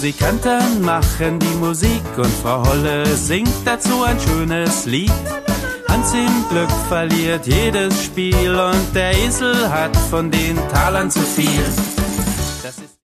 Musikanten machen die Musik und Frau Holle singt dazu ein schönes Lied. Hans im Glück verliert jedes Spiel und der Esel hat von den Talern zu viel.